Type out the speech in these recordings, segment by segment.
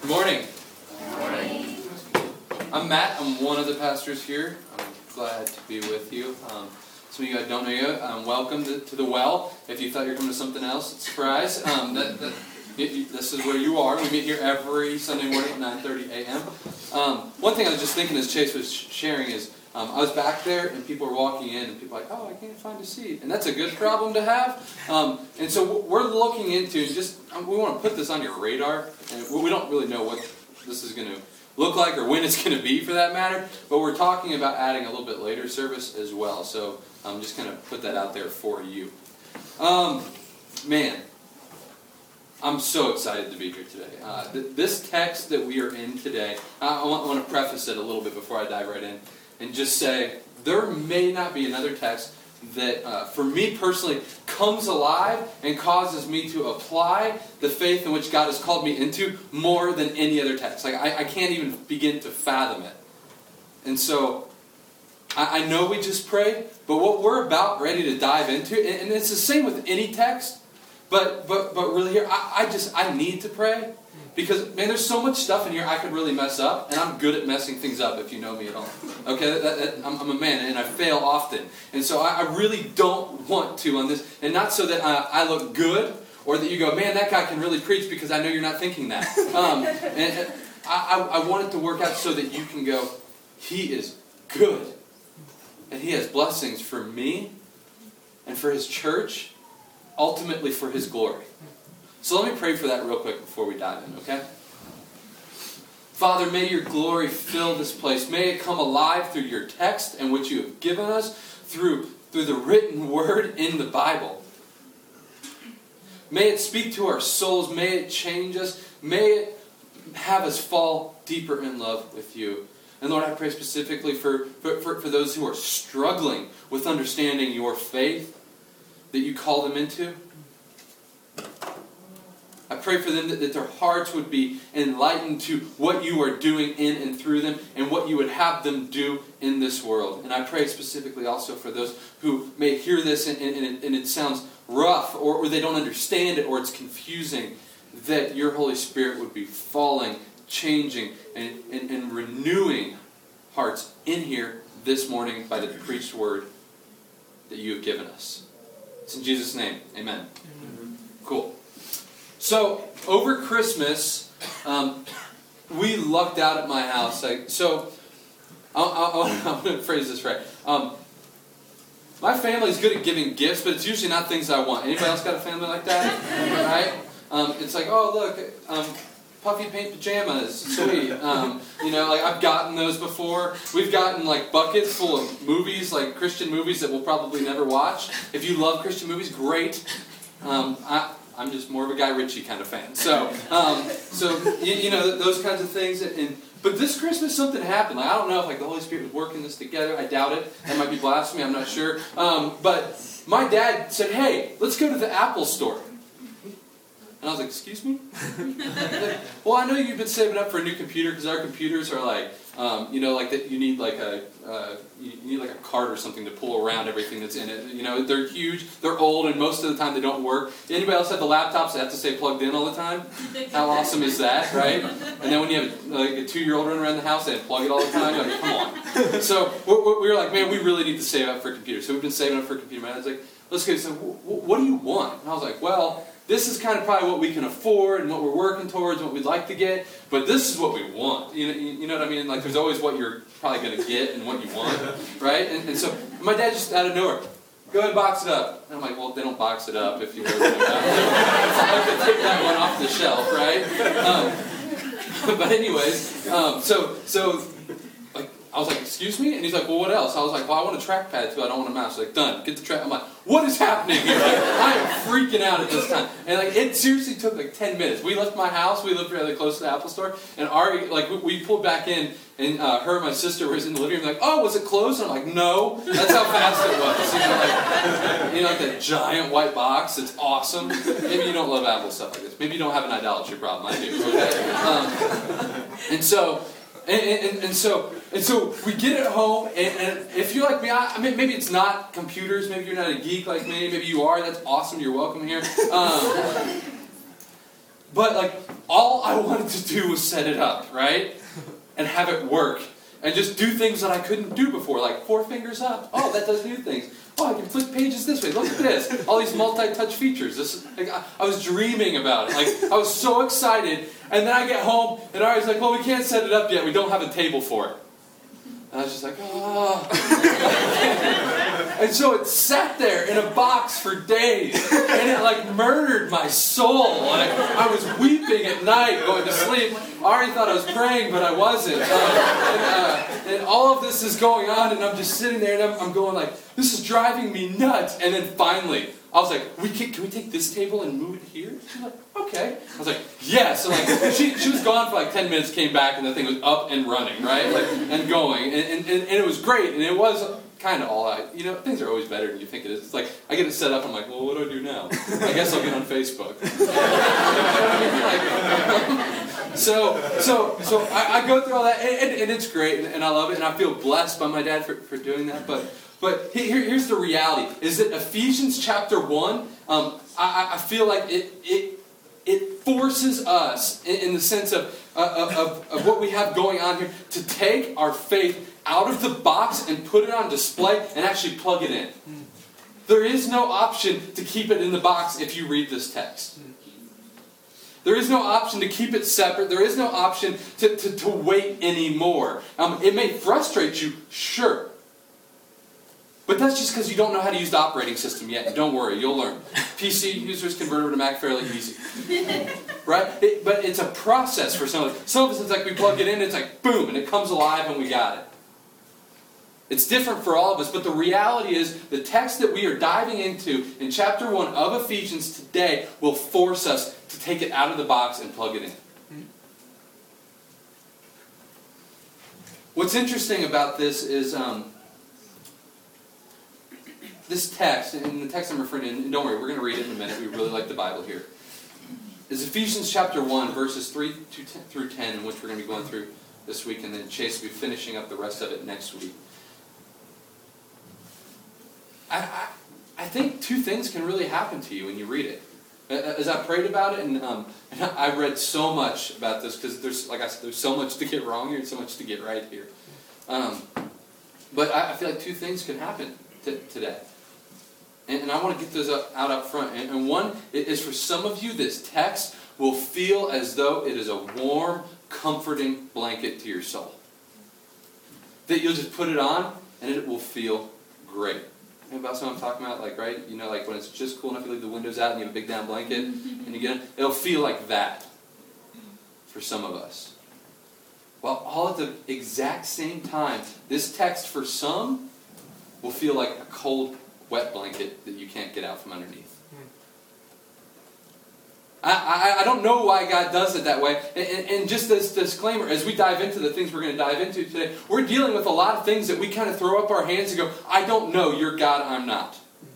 Good morning. Good morning. I'm Matt. I'm one of the pastors here. I'm glad to be with you. Some of you I don't know you. Welcome to the Well. If you thought you were coming to something else, surprise. This is where you are. We meet here every Sunday morning at 9:30 a.m. One thing I was just thinking as Chase was sharing is I was back there and people were walking in and people were like, oh, I can't find a seat. And that's a good problem to have. And so we're looking into we want to put this on your radar. And we don't really know what this is going to look like or when it's going to be for that matter. But we're talking about adding a little bit later service as well. So I'm just going to put that out there for you. Man, I'm so excited to be here today. This text that we are in today, I want to preface it a little bit before I dive right in. And just say, there may not be another text that, for me personally, comes alive and causes me to apply the faith in which God has called me into more than any other text. Like, I can't even begin to fathom it. And so, I know we just prayed, but what we're about ready to dive into, and it's the same with any text, but really here, I need to pray. Because, man, there's so much stuff in here I could really mess up, and I'm good at messing things up if you know me at all. Okay, I'm a man, and I fail often. And so I really don't want to on this, and not so that I look good, or that you go, man, that guy can really preach because I know you're not thinking that. And I want it to work out so that you can go, he is good. And he has blessings for me, and for his church, ultimately for his glory. So let me pray for that real quick before we dive in, okay? Father, may your glory fill this place. May it come alive through your text and what you have given us through the written word in the Bible. May it speak to our souls. May it change us. May it have us fall deeper in love with you. And Lord, I pray specifically for those who are struggling with understanding your faith that you call them into. I pray for them that their hearts would be enlightened to what you are doing in and through them and what you would have them do in this world. And I pray specifically also for those who may hear this and it sounds rough or they don't understand it or it's confusing, that your Holy Spirit would be falling, changing, and renewing hearts in here this morning by the preached word that you have given us. It's in Jesus' name. Amen. Cool. So, over Christmas, we lucked out at my house. I'm going to phrase this right. My family's good at giving gifts, but it's usually not things I want. Anybody else got a family like that? Right? It's like, oh, look, puffy pink pajamas, sweet. I've gotten those before. We've gotten like buckets full of movies, like Christian movies that we'll probably never watch. If you love Christian movies, great. I'm just more of a Guy Ritchie kind of fan. So those kinds of things. But this Christmas something happened. Like, I don't know if the Holy Spirit was working this together. I doubt it. That might be blasphemy. I'm not sure. But my dad said, hey, let's go to the Apple store. And I was like, excuse me? Well, I know you've been saving up for a new computer because our computers are that you need a cart or something to pull around everything that's in it. They're huge, they're old, and most of the time they don't work. Anybody else have the laptops that have to stay plugged in all the time? How awesome is that, right? And then when you have a 2-year-old running around the house, they unplug it all the time. You're like, come on. So we were like, man, we really need to save up for a computer. So we've been saving up for a computer. My dad's like, let's go. So what do you want? And I was like, well, this is kind of probably what we can afford and what we're working towards and what we'd like to get, but this is what we want. You know what I mean? Like, there's always what you're probably going to get and what you want, right? And so my dad just out of nowhere, go ahead and box it up. And I'm like, well, they don't box it up if you really want to. I could take that one off the shelf, right? But anyways, so I was like, excuse me? And he's like, well, what else? I was like, well, I want a trackpad too. I don't want a mouse. He's like, done. Get the track. I'm like, what is happening here? I am freaking out at this time. And it seriously took 10 minutes. We left my house. We lived really close to the Apple store. And we pulled back in, and her and my sister was in the living room. Like, oh, was it closed? And I'm like, no. That's how fast it was. Like that giant white box. It's awesome. Maybe you don't love Apple stuff like this. Maybe you don't have an idolatry problem. I do. Okay? And so we get it home, and if you're like me, I mean, maybe it's not computers, maybe you're not a geek like me, maybe you are, that's awesome, you're welcome here. But like, all I wanted to do was set it up, right? And have it work. And just do things that I couldn't do before, like 4 fingers up. Oh, that does new things. Oh, I can flip pages this way. Look at this. All these multi-touch features. This, like, I was dreaming about it. Like, I was so excited. And then I get home, and Ari's like, well, we can't set it up yet. We don't have a table for it. And I was just like, oh. And so it sat there in a box for days. And it like murdered my soul. Like, I was weeping at night going to sleep. Ari thought I was praying, but I wasn't. And all of this is going on, and I'm just sitting there, and I'm going like, this is driving me nuts. And then finally, I was like, can we take this table and move it here? She's like, okay. I was like, yes. And like, she was gone for like 10 minutes, came back, and the thing was up and running, right? Like, and going. And it was great. And it was kind of all things are always better than you think it is. It's like, I get it set up, I'm like, well, what do I do now? I guess I'll get on Facebook. So I go through all that, and it's great, and I love it, and I feel blessed by my dad for doing that. But here's the reality: is that Ephesians chapter 1, I feel like it forces us, in the sense of what we have going on here, to take our faith out of the box and put it on display and actually plug it in. There is no option to keep it in the box if you read this text. There is no option to keep it separate. There is no option to wait anymore. It may frustrate you, sure. But that's just because you don't know how to use the operating system yet. And don't worry, you'll learn. PC users convert over to Mac fairly easy. Right? But it's a process for some of us. Some of us, it's like we plug it in, it's like boom, and it comes alive and we got it. It's different for all of us, but the reality is the text that we are diving into in chapter 1 of Ephesians today will force us to take it out of the box and plug it in. What's interesting about this is this text, and the text I'm referring to, and don't worry, we're going to read it in a minute, we really like the Bible here, is Ephesians chapter 1, verses 3 through 10, in which we're going to be going through this week, and then Chase will be finishing up the rest of it next week. I think 2 things can really happen to you when you read it. As I prayed about it, and I read so much about this, because there's, like I said, there's so much to get wrong here and so much to get right here. But I feel like 2 things can happen today. And I want to get those out up front. And one is, for some of you, this text will feel as though it is a warm, comforting blanket to your soul. That you'll just put it on, and it will feel great. You know about what I'm talking about? Like, right? You know, like when it's just cool enough, you leave the windows out and you have a big down blanket, and you get in. It'll feel like that for some of us. While all at the exact same time, this text for some will feel like a cold, wet blanket that you can't get out from underneath. I don't know why God does it that way. And just this disclaimer, as we dive into the things we're going to dive into today, we're dealing with a lot of things that we kind of throw up our hands and go, I don't know, you're God, I'm not.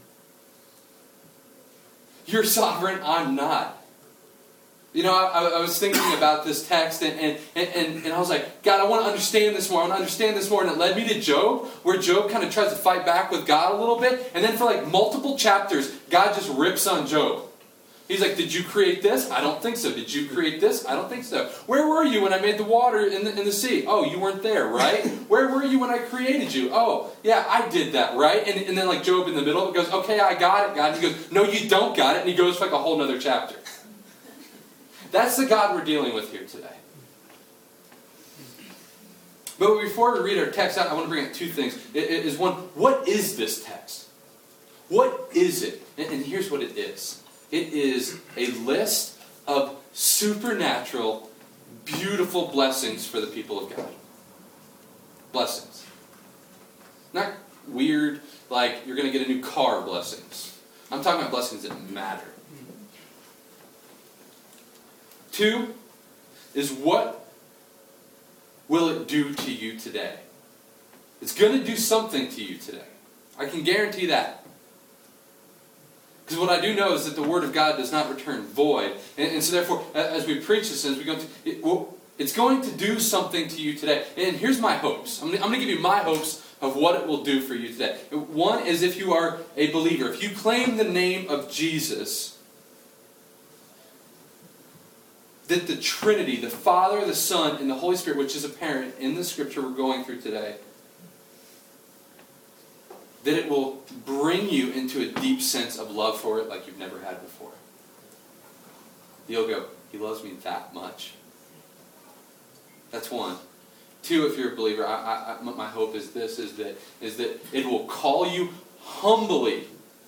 You're sovereign, I'm not. You know, I was thinking about this text, and I was like, God, I want to understand this more. I want to understand this more. And it led me to Job, where Job kind of tries to fight back with God a little bit. And then for like multiple chapters, God just rips on Job. He's like, did you create this? I don't think so. Did you create this? I don't think so. Where were you when I made the water in the sea? Oh, you weren't there, right? Where were you when I created you? Oh, yeah, I did that, right? And then like Job in the middle goes, okay, I got it, God. And he goes, no, you don't got it. And he goes for like a whole other chapter. That's the God we're dealing with here today. But before we read our text out, I want to bring up 2 things. It is one, what is this text? What is it? And here's what it is. It is a list of supernatural, beautiful blessings for the people of God. Blessings. Not weird, like you're going to get a new car blessings. I'm talking about blessings that matter. 2 is, what will it do to you today? It's going to do something to you today. I can guarantee that. Because what I do know is that the Word of God does not return void. And so therefore, as we preach this, as we go it's going to do something to you today. And here's my hopes. I'm going to give you my hopes of what it will do for you today. One is, if you are a believer, if you claim the name of Jesus, that the Trinity, the Father, the Son, and the Holy Spirit, which is apparent in the scripture we're going through today, that it will bring you into a deep sense of love for it like you've never had before. You'll go, He loves me that much. That's one. Two, if you're a believer, my hope is this, is that it will call you humbly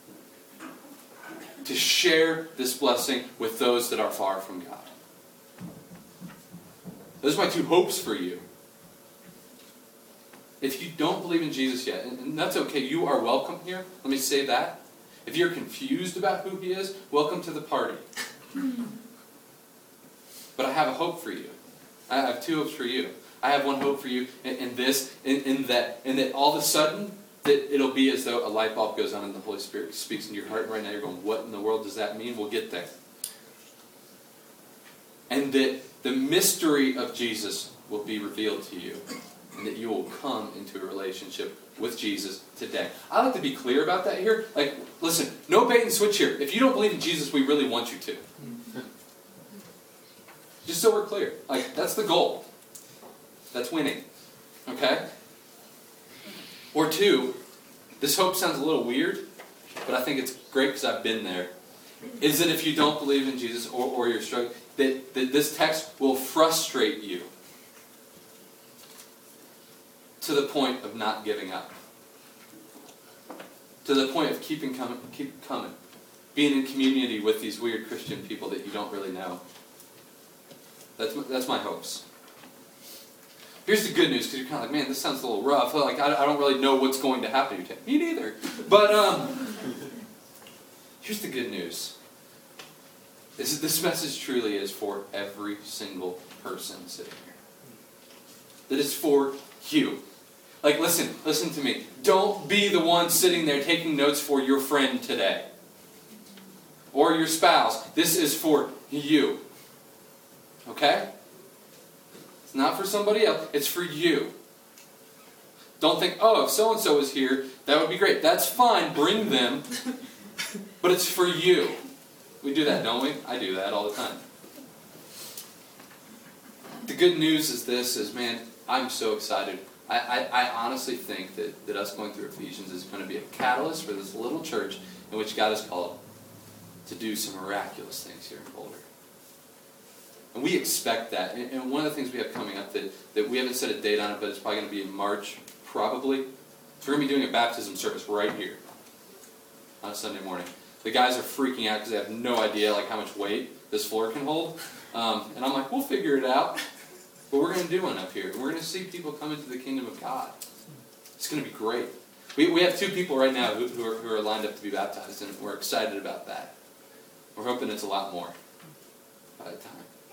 to share this blessing with those that are far from God. Those are my two hopes for you. If you don't believe in Jesus yet, and that's okay, you are welcome here. Let me say that. If you're confused about who He is, welcome to the party. But I have a hope for you. I have two hopes for you. I have one hope for you in that all of a sudden, that it'll be as though a light bulb goes on and the Holy Spirit speaks into your heart. And right now you're going, what in the world does that mean? We'll get there. And that the mystery of Jesus will be revealed to you. And that you will come into a relationship with Jesus today. I like to be clear about that here. Like, listen, no bait and switch here. If you don't believe in Jesus, we really want you to. Just so we're clear. Like, that's the goal. That's winning. Okay? Or two, this hope sounds a little weird, but I think it's great because I've been there. Is that if you don't believe in Jesus or you're struggling, that this text will frustrate you to the point of not giving up. To the point of keep coming. Being in community with these weird Christian people that you don't really know. That's my hopes. Here's the good news, because you're kind of like, man, this sounds a little rough. Like, I don't really know what's going to happen to you. Me neither. But here's the good news. This message truly is for every single person sitting here. That it's for you. Like, listen to me. Don't be the one sitting there taking notes for your friend today. Or your spouse. This is for you. Okay? It's not for somebody else. It's for you. Don't think, oh, if so-and-so was here, that would be great. That's fine. Bring them. But it's for you. We do that, don't we? I do that all the time. The good news is this, man, I'm so excited. I honestly think that us going through Ephesians is going to be a catalyst for this little church in which God has called to do some miraculous things here in Boulder. And we expect that. And one of the things we have coming up that we haven't set a date on it, but it's probably going to be in March, probably. So we're going to be doing a baptism service right here on a Sunday morning. The guys are freaking out because they have no idea like how much weight this floor can hold. And I'm like, we'll figure it out. But we're going to do one up here. And we're going to see people come into the kingdom of God. It's going to be great. We have 2 people right now who are lined up to be baptized, and we're excited about that. We're hoping it's a lot more by the time.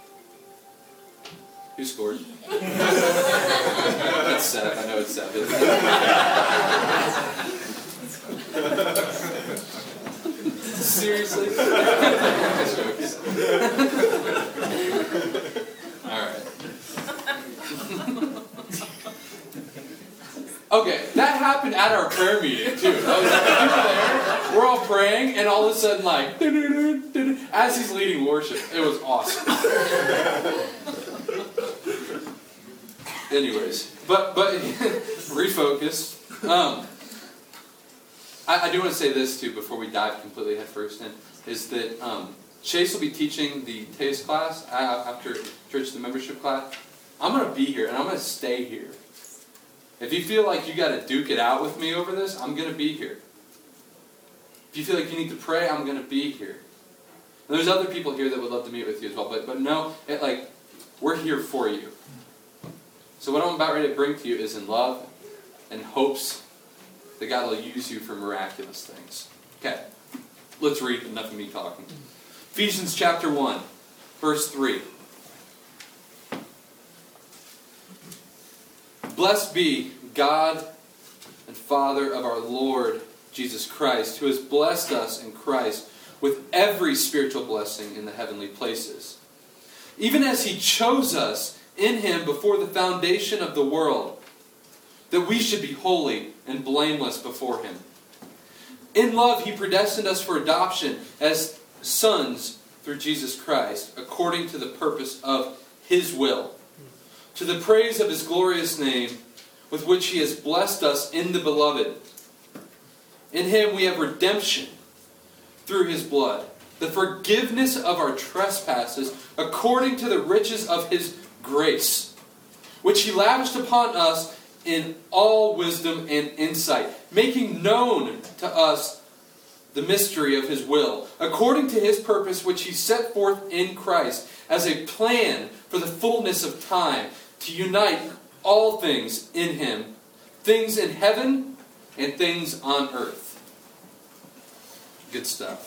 Who scored? That's Seth. I know it's Seth. Seriously? Alright. Okay, that happened at our prayer meeting too. We're all praying, and all of a sudden, like, as he's leading worship, it was awesome. Anyways, but refocus. I do want to say this too before we dive completely headfirst in, is that Chase will be teaching the TASE class after church, the membership class. I'm going to be here, and I'm going to stay here. If you feel like you got to duke it out with me over this, I'm going to be here. If you feel like you need to pray, I'm going to be here. And there's other people here that would love to meet with you as well, but no, we're here for you. So what I'm about ready to bring to you is in love and hopes that God will use you for miraculous things. Okay, let's read, enough of me talking. Ephesians chapter 1, verse 3. Blessed be God and Father of our Lord Jesus Christ, who has blessed us in Christ with every spiritual blessing in the heavenly places, even as He chose us in Him before the foundation of the world, that we should be holy and blameless before Him. In love He predestined us for adoption as sons through Jesus Christ, according to the purpose of His will, to the praise of His glorious name, with which He has blessed us in the Beloved. In Him we have redemption through His blood, the forgiveness of our trespasses, according to the riches of His grace, which He lavished upon us in all wisdom and insight, making known to us the mystery of His will, according to His purpose which He set forth in Christ, as a plan for the fullness of time, to unite all things in Him, things in heaven and things on earth. Good stuff.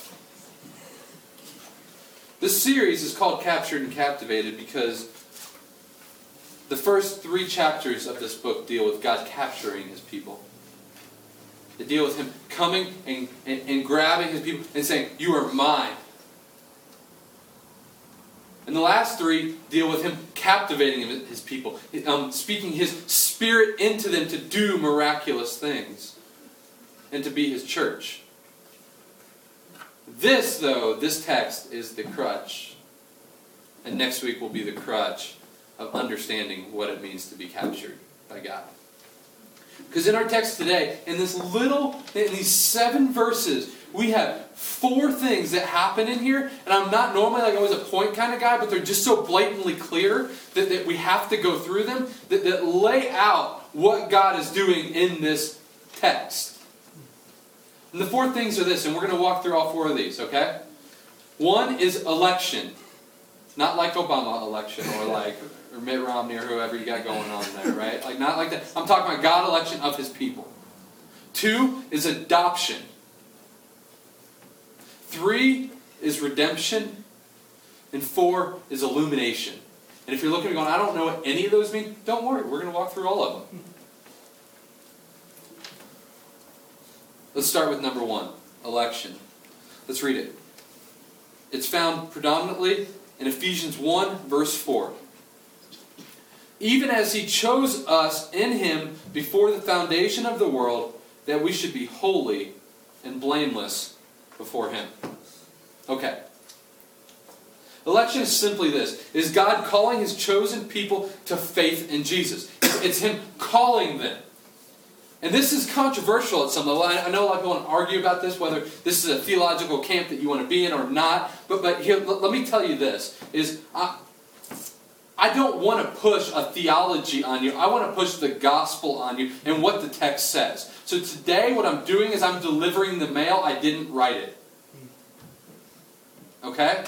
This series is called Captured and Captivated because the first 3 chapters of this book deal with God capturing His people. They deal with Him coming and grabbing His people and saying, "You are mine." And the last 3 deal with Him captivating His people, speaking His Spirit into them to do miraculous things and to be His church. This text is the crutch. And next week will be the crutch of understanding what it means to be captured by God. Because in our text today, in these 7 verses, we have 4 things that happen in here. And I'm not normally always a point kind of guy, but they're just so blatantly clear that we have to go through them, that lay out what God is doing in this text. And the 4 things are this, and we're going to walk through all 4 of these, okay? 1 is election. Not like Obama election or Mitt Romney or whoever you got going on there, right? Like not like that. I'm talking about God election of His people. 2 is adoption. 3 is redemption. And 4 is illumination. And if you're looking and going, I don't know what any of those mean, don't worry. We're going to walk through all of them. Let's start with number 1, election. Let's read it. It's found predominantly in Ephesians 1, verse 4. Even as He chose us in Him before the foundation of the world, that we should be holy and blameless before Him. Okay. Election is simply this. It is God calling His chosen people to faith in Jesus. It's Him calling them. And this is controversial at some level. I know a lot of people want to argue about this, whether this is a theological camp that you want to be in or not. But here, let me tell you this. I don't want to push a theology on you. I want to push the gospel on you and what the text says. So today what I'm doing is I'm delivering the mail. I didn't write it. Okay?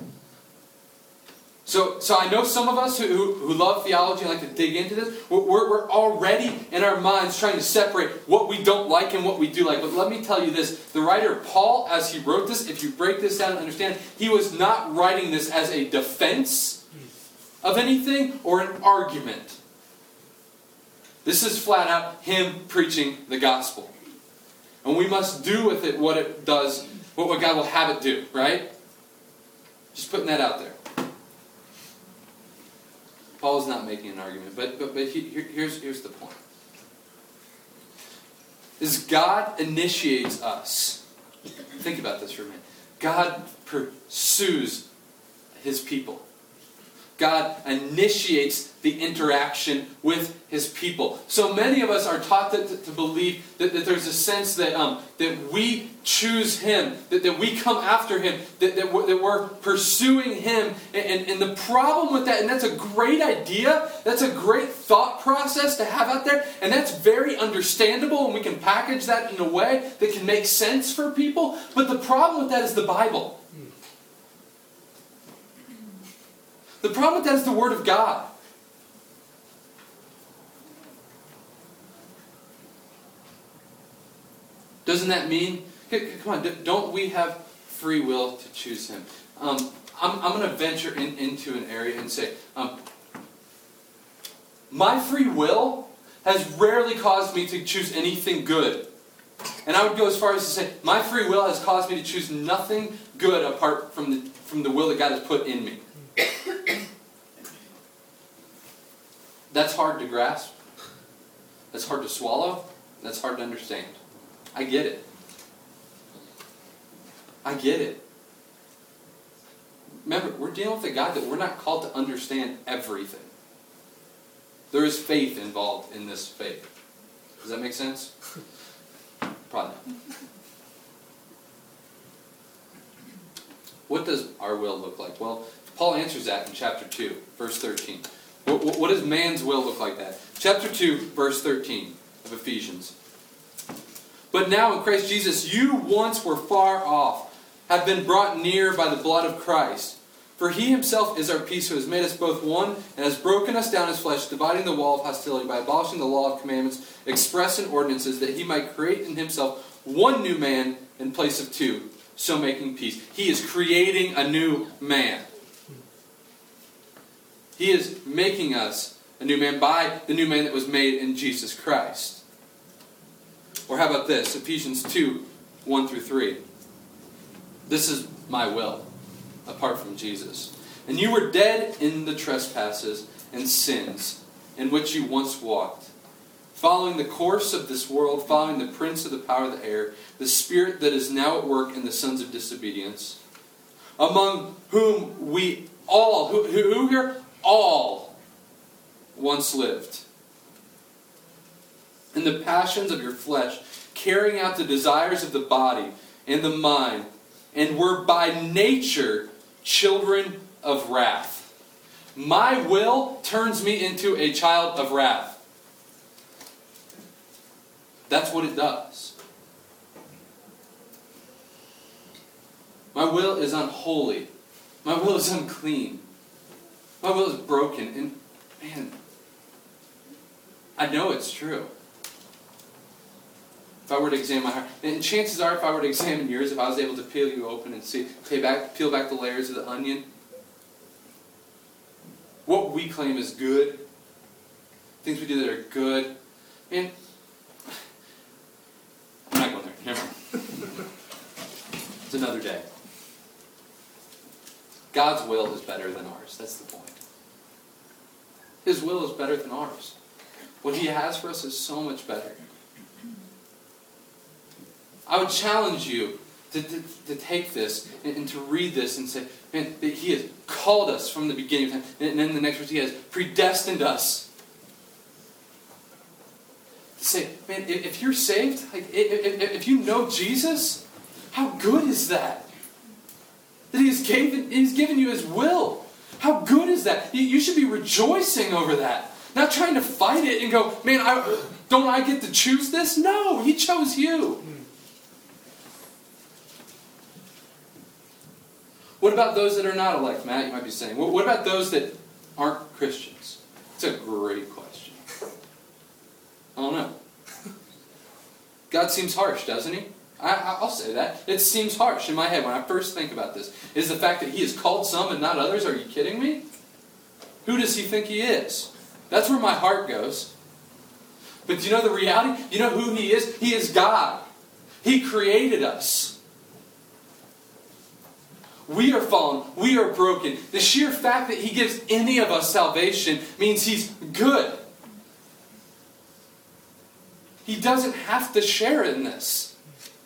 So I know some of us who love theology and like to dig into this, we're already in our minds trying to separate what we don't like and what we do like. But let me tell you this, the writer Paul, as he wrote this, if you break this down and understand, he was not writing this as a defense of anything or an argument. This is flat out him preaching the gospel. And we must do with it what it does, what God will have it do, right? Just putting that out there. Paul is not making an argument, but here's the point. Is God initiates us. Think about this for a minute. God pursues His people. God initiates the interaction with His people. So many of us are taught to believe that there's a sense that we choose Him, that we come after Him, that we're pursuing Him. And the problem with that, and that's a great idea, that's a great thought process to have out there, and that's very understandable, and we can package that in a way that can make sense for people. But the problem with that is the Bible. The problem with that is the Word of God. Doesn't that mean, come on, don't we have free will to choose Him? I'm going to venture into an area and say, my free will has rarely caused me to choose anything good. And I would go as far as to say, my free will has caused me to choose nothing good apart from the will that God has put in me. That's hard to grasp. That's hard to swallow. That's hard to understand. I get it. I get it. remember, we're dealing with a God that we're not called to understand everything. There is faith involved in this faith. Does that make sense? Probably not. What does our will look like? Well, Paul answers that in chapter 2, verse 13. What does man's will look like that? Chapter 2, verse 13 of Ephesians. But now in Christ Jesus, you once were far off, have been brought near by the blood of Christ. For he himself is our peace, who has made us both one, and has broken us down in his flesh, dividing the wall of hostility by abolishing the law of commandments expressed in ordinances, that he might create in himself one new man in place of two, so making peace. He is creating a new man. He is making us a new man by the new man that was made in Jesus Christ. Or how about this? Ephesians 2, 1 through 3. This is my will, apart from Jesus. And you were dead in the trespasses and sins in which you once walked, following the course of this world, following the prince of the power of the air, the spirit that is now at work in the sons of disobedience, among whom we all, who here? All once lived. In the passions of your flesh, carrying out the desires of the body and the mind, and were by nature children of wrath. My will turns me into a child of wrath. That's what it does. My will is unholy. My will is unclean. My will is broken. And man, I know it's true. If I were to examine my heart, and chances are if I were to examine yours, if I was able to peel you open and peel back the layers of the onion, what we claim is good, things we do that are good, and I'm not going there. Never mind. It's another day. God's will is better than ours. That's the point. His will is better than ours. What He has for us is so much better. I would challenge you to take this and to read this and say, man, that He has called us from the beginning of time. And then the next verse, He has predestined us. To say, man, if you're saved, like if you know Jesus, how good is that? That He's given you His will. How good is that? You should be rejoicing over that. Not trying to fight it and go, man, don't I get to choose this? No, He chose you. What about those that are not elect, Matt? You might be saying. What about those that aren't Christians? It's a great question. I don't know. God seems harsh, doesn't He? I'll say that. It seems harsh in my head when I first think about this. Is the fact that He has called some and not others. Are you kidding me? Who does He think He is? That's where my heart goes. But do you know the reality? You know who He is? He is God. He created us. We are fallen. We are broken. The sheer fact that He gives any of us salvation means He's good. He doesn't have to share in this.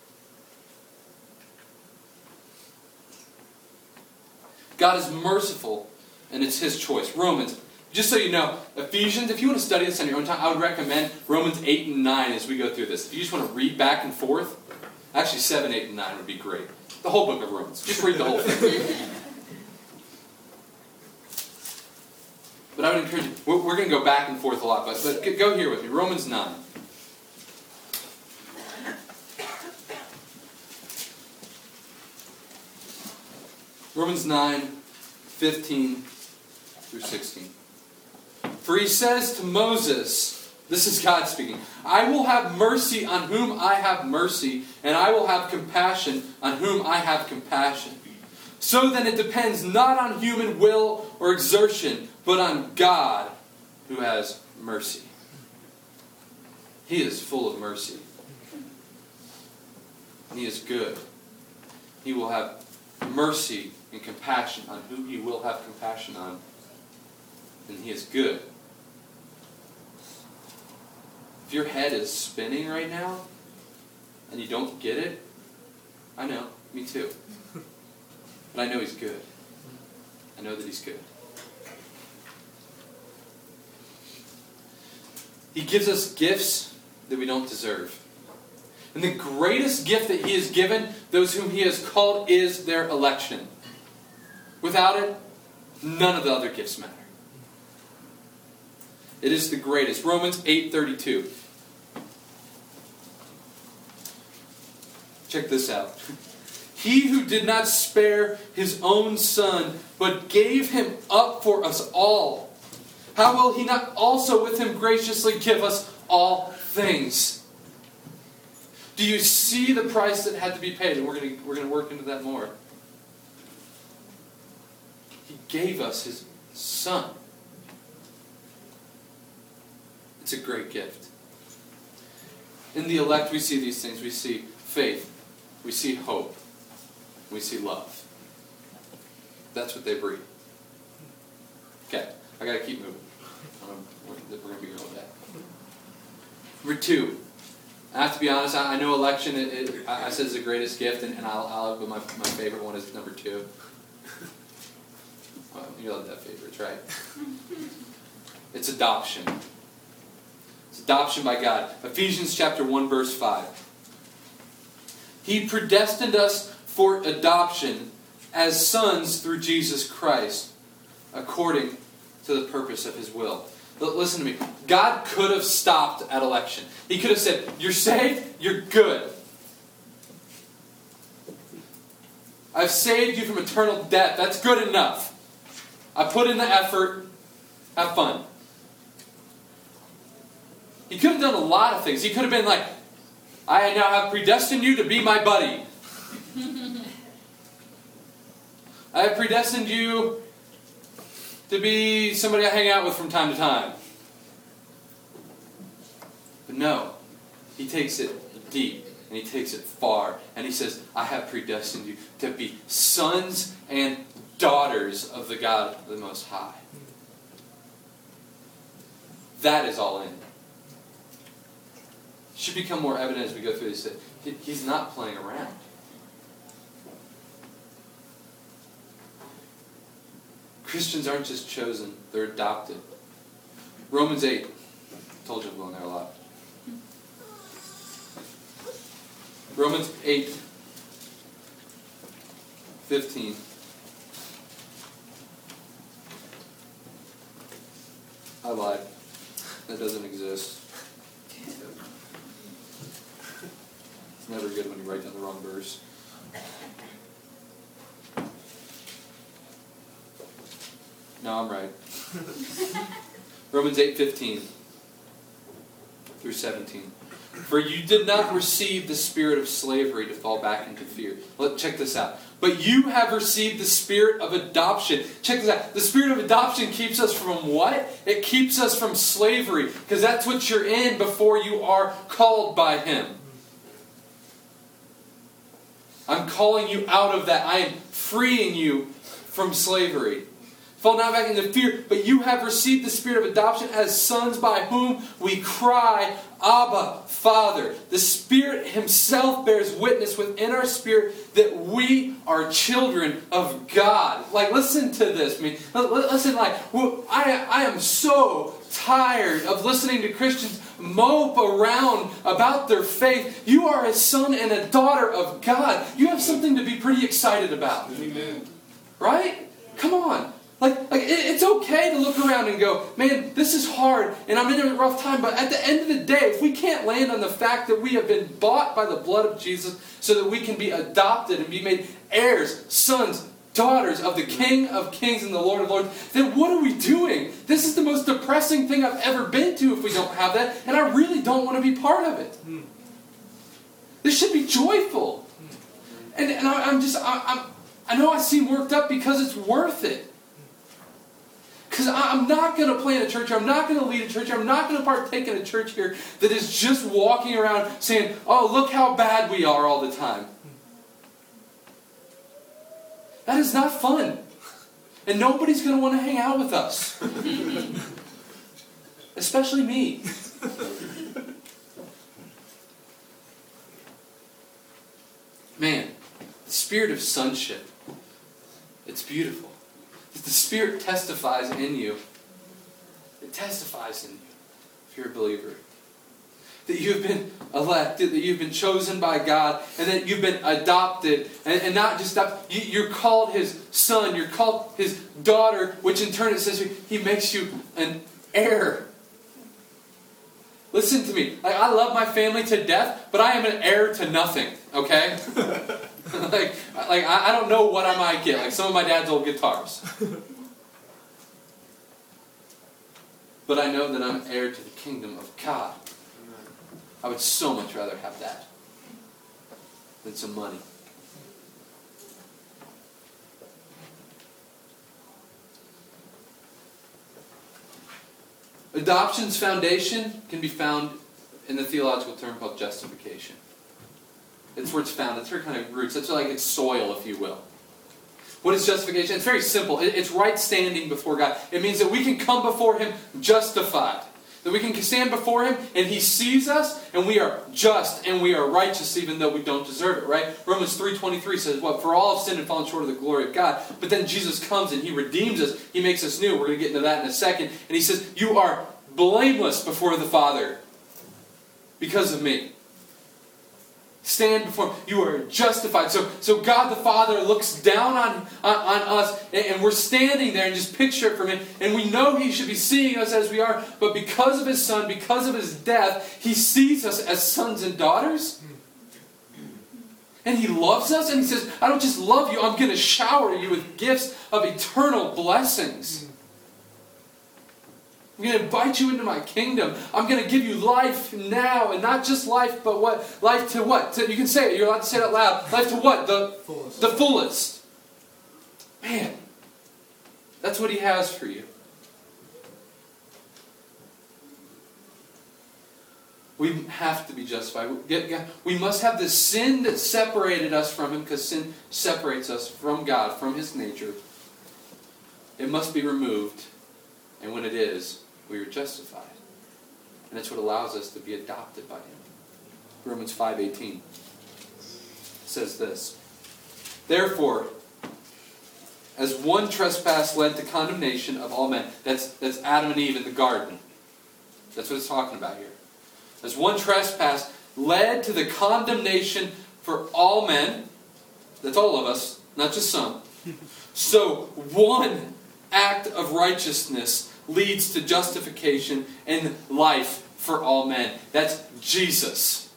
God is merciful, and it's His choice. Romans, just so you know, Ephesians, if you want to study this on your own time, I would recommend Romans 8 and 9 as we go through this. If you just want to read back and forth, actually 7, 8, and 9 would be great. The whole book of Romans. Just read the whole thing. But I would encourage you, we're going to go back and forth a lot, but go here with me. Romans 9. Romans 9, 15 through 16. For He says to Moses, this is God speaking, I will have mercy on whom I have mercy, and I will have compassion on whom I have compassion. So then it depends not on human will or exertion, but on God who has mercy. He is full of mercy. And He is good. He will have mercy and compassion on who He will have compassion on. And He is good. If your head is spinning right now, and you don't get it, I know, me too. But I know He's good. I know that He's good. He gives us gifts that we don't deserve. And the greatest gift that He has given those whom He has called is their election. Without it, none of the other gifts matter. It is the greatest. Romans 8:32. Check this out. He who did not spare His own Son, but gave Him up for us all, how will He not also with Him graciously give us all things? Do you see the price that had to be paid? And we're going to work into that more. He gave us His Son. It's a great gift. In the elect, we see these things. We see faith. We see hope. We see love. That's what they breed. Okay, I got to keep moving. We're going to be going with that. Number 2. I have to be honest, I know election, I said it's the greatest gift, and but my favorite one is number 2. Well, you love that favorites, right? It's adoption. It's adoption by God. Ephesians chapter 1, verse 5. He predestined us for adoption as sons through Jesus Christ, according to the purpose of His will. Listen to me. God could have stopped at election. He could have said, you're saved, you're good. I've saved you from eternal death. That's good enough. I put in the effort. Have fun. He could have done a lot of things. He could have been like, I now have predestined you to be my buddy. I have predestined you to be somebody I hang out with from time to time. But no, He takes it deep and He takes it far. And He says, I have predestined you to be sons and daughters of the God of the Most High. That is all in. It should become more evident as we go through this. He's not playing around. Christians aren't just chosen, they're adopted. Romans 8. Told you I'm going there a lot. Romans 8:15. I lied. That doesn't exist. It's never good when you write down the wrong verse. No, I'm right. Romans 8:15 through 17. For you did not receive the spirit of slavery to fall back into fear. Check this out. But you have received the spirit of adoption. Check this out. The spirit of adoption keeps us from what? It keeps us from slavery. Because that's what you're in before you are called by Him. I'm calling you out of that. I am freeing you from slavery. Fall not back into fear, but you have received the spirit of adoption as sons, by whom we cry, Abba, Father. The Spirit Himself bears witness within our spirit that we are children of God. Listen to this. Listen, I am so tired of listening to Christians mope around about their faith. You are a son and a daughter of God. You have something to be pretty excited about. Amen. Right? Come on. It's okay to look around and go, man, this is hard and I'm in a rough time, but at the end of the day, if we can't land on the fact that we have been bought by the blood of Jesus so that we can be adopted and be made heirs, sons, daughters of the King of Kings and the Lord of Lords, then what are we doing? This is the most depressing thing I've ever been to if we don't have that, and I really don't want to be part of it. This should be joyful. And I know I seem worked up because it's worth it. Because I'm not going to plant a church here. I'm not going to lead a church here. I'm not going to partake in a church here that is just walking around saying, oh, look how bad we are all the time. That is not fun. And nobody's going to want to hang out with us. Especially me. Man, the spirit of sonship. It's beautiful. The The Spirit testifies in you. It testifies in you if you're a believer. That you've been elected, that you've been chosen by God, and that you've been adopted. And not just adopted, you're called His son, you're called His daughter, which in turn it says He makes you an heir. Listen to me. Like, I love my family to death, but I am an heir to nothing, okay? I don't know what I might get, like some of my dad's old guitars. But I know that I'm heir to the kingdom of God. I would so much rather have that than some money. Adoption's foundation can be found in the theological term called justification. It's where it's found. It's where it kind of roots. It's like its soil, if you will. What is justification? It's very simple. It's right standing before God. It means that we can come before Him justified. That we can stand before Him and He sees us and we are just and we are righteous even though we don't deserve it, right? Romans 3:23 says, "Well, for all have sinned and fallen short of the glory of God." But then Jesus comes and He redeems us. He makes us new. We're going to get into that in a second. And He says, "You are blameless before the Father because of me." Stand before Him. You are justified. So God the Father looks down on us, and we're standing there and just picture it from Him. And we know He should be seeing us as we are, but because of His Son, because of His death, He sees us as sons and daughters. And He loves us, and He says, "I don't just love you, I'm going to shower you with gifts of eternal blessings. I'm going to invite you into my kingdom. I'm going to give you life now. And not just life, but what? Life to what? You can say it. You're allowed to say it out loud. Life to what? The fullest. Man, that's what He has for you. We have to be justified. We must have the sin that separated us from Him, because sin separates us from God, from His nature. It must be removed. And when it is, we are justified. And that's what allows us to be adopted by Him. Romans 5:18 says this: "Therefore, as one trespass led to condemnation of all men," that's Adam and Eve in the garden. That's what it's talking about here. As one trespass led to the condemnation for all men, that's all of us, not just some, so one act of righteousness leads to justification and life for all men. That's Jesus.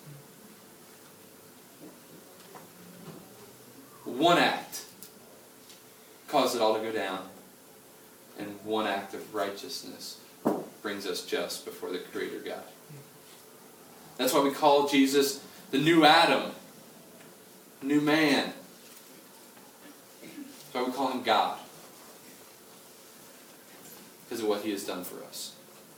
One act caused it all to go down, and one act of righteousness brings us just before the Creator God. That's why we call Jesus the new Adam, new man. That's why we call Him God. Because of what He has done for us.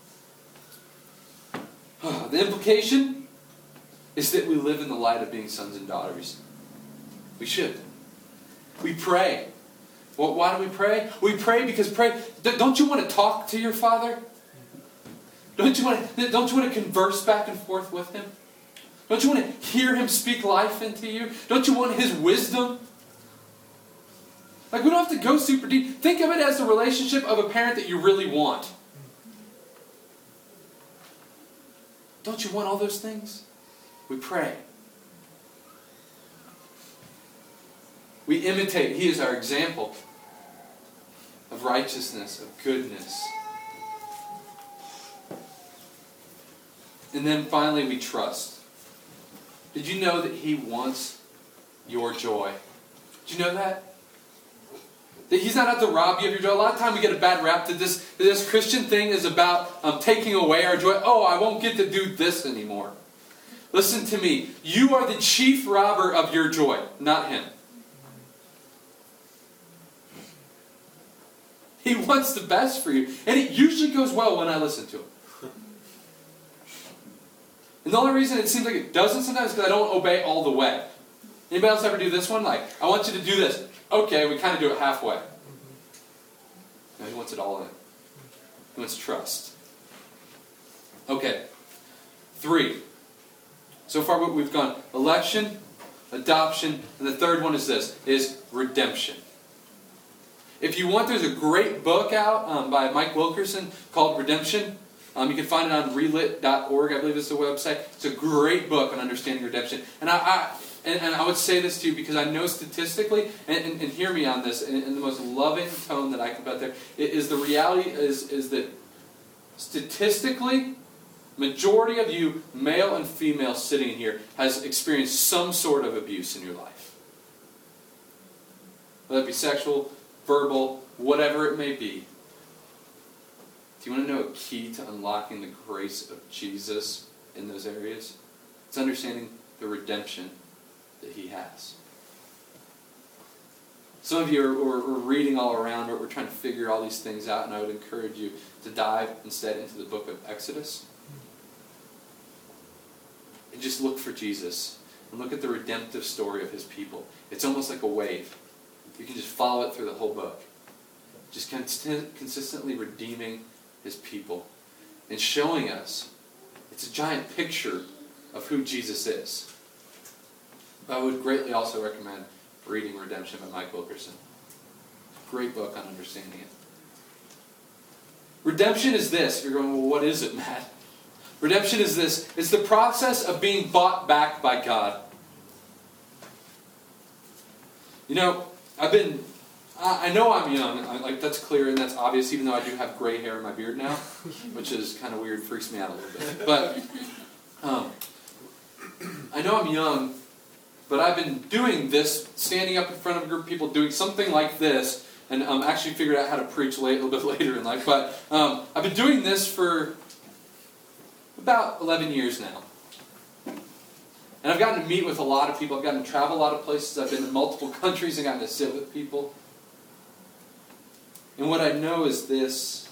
The implication is that we live in the light of being sons and daughters. We should. We pray. Well, why do we pray? We pray because don't you want to talk to your Father? Don't you want to converse back and forth with Him? Don't you want to hear Him speak life into you? Don't you want His wisdom? Like, we don't have to go super deep. Think of it as the relationship of a parent that you really want. Don't you want all those things? We pray. We imitate. He is our example of righteousness, of goodness. And then finally we trust. Did you know that He wants your joy? Did you know that? That He's not out to rob you of your joy. A lot of time we get a bad rap that this Christian thing is about taking away our joy. Oh, I won't get to do this anymore. Listen to me. You are the chief robber of your joy, not Him. He wants the best for you. And it usually goes well when I listen to Him. And the only reason it seems like it doesn't sometimes is because I don't obey all the way. Anybody else ever do this one? Like, I want you to do this. Okay, we kind of do it halfway. No, He wants it all in. He wants trust. Okay. 3. So far we've gone election, adoption, and the third one is this, is redemption. If you want, there's a great book out by Mike Wilkerson called Redemption. You can find it on relit.org, I believe is the website. It's a great book on understanding redemption. And I would say this to you because I know statistically, and hear me on this in the most loving tone that I can put there, is the reality is that statistically, majority of you, male and female sitting in here, has experienced some sort of abuse in your life. Whether it be sexual, verbal, whatever it may be. Do you want to know a key to unlocking the grace of Jesus in those areas? It's understanding the redemption that He has. Some of you are reading all around, or we're trying to figure all these things out, and I would encourage you to dive instead into the book of Exodus. And just look for Jesus. And look at the redemptive story of His people. It's almost like a wave. You can just follow it through the whole book. Just consistently redeeming His people. And showing us, it's a giant picture of who Jesus is. I would greatly also recommend reading Redemption by Mike Wilkerson. Great book on understanding it. Redemption is this. You're going, well, what is it, Matt? Redemption is this. It's the process of being bought back by God. You know, I know I'm young, like that's clear and that's obvious, even though I do have gray hair in my beard now, which is kind of weird, freaks me out a little bit. But I know I'm young, but I've been doing this, standing up in front of a group of people, doing something like this, and actually figured out how to preach a little bit later in life. But I've been doing this for about 11 years now. And I've gotten to meet with a lot of people. I've gotten to travel a lot of places. I've been in multiple countries and gotten to sit with people. And what I know is this,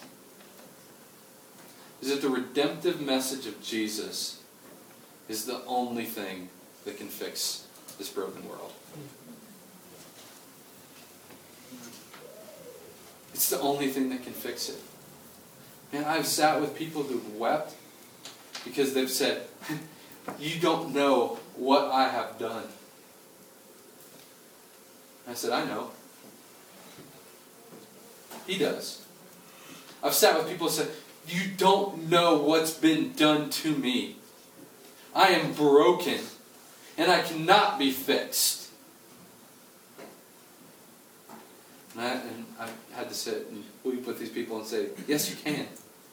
is that the redemptive message of Jesus is the only thing that can fix this broken world. It's the only thing that can fix it. And I've sat with people who've wept because they've said, you don't know what I have done. I said, I know. He does. I've sat with people and said, you don't know what's been done to me. I am broken, and I cannot be fixed. And I had to sit and weep with these people and say, yes, you can.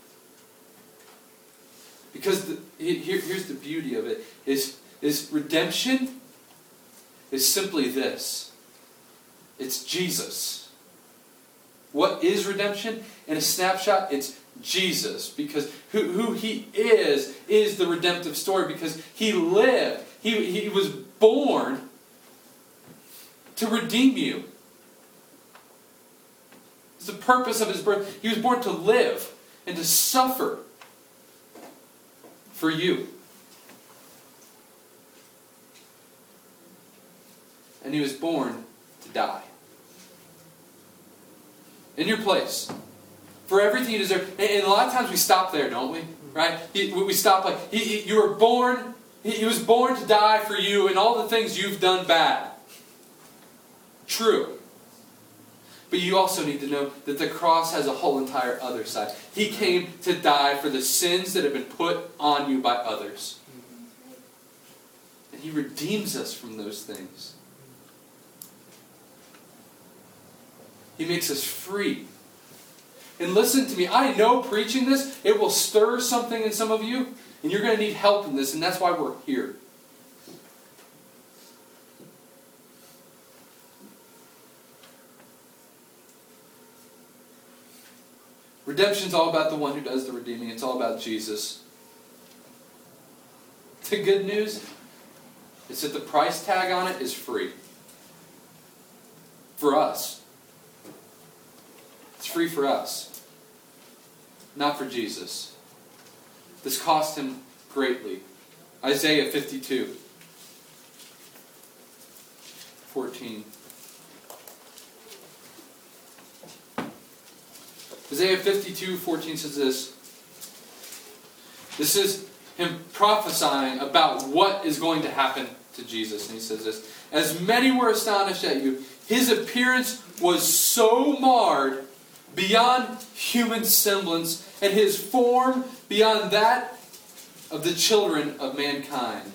Because here's the beauty of it, is redemption is simply this. It's Jesus. What is redemption? In a snapshot, it's Jesus. Because who He is the redemptive story. Because He lived. He was born to redeem you. It's the purpose of His birth. He was born to live and to suffer for you. And He was born to die. In your place. For everything you deserve. And a lot of times we stop there, don't we? Right? We stop like, you were born, He was born to die for you and all the things you've done bad. True. But you also need to know that the cross has a whole entire other side. He came to die for the sins that have been put on you by others. And He redeems us from those things. He makes us free. And listen to me, I know preaching this, it will stir something in some of you, and you're going to need help in this, and that's why we're here. Redemption's all about the one who does the redeeming. It's all about Jesus. The good news is that the price tag on it is free. For us. It's free for us. Not for Jesus. This cost Him greatly. Isaiah 52. 14. Isaiah 52:14 says this. This is Him prophesying about what is going to happen to Jesus. And He says this. As many were astonished at you, His appearance was so marred beyond human semblance, and his form beyond that of the children of mankind.